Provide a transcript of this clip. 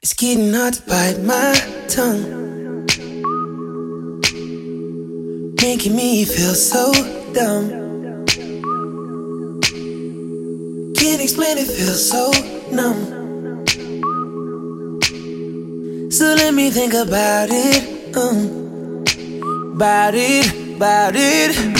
It's getting hard to bite my tongue, making me feel so dumb. Can't explain it, feels so numb. So let me think about it, about it.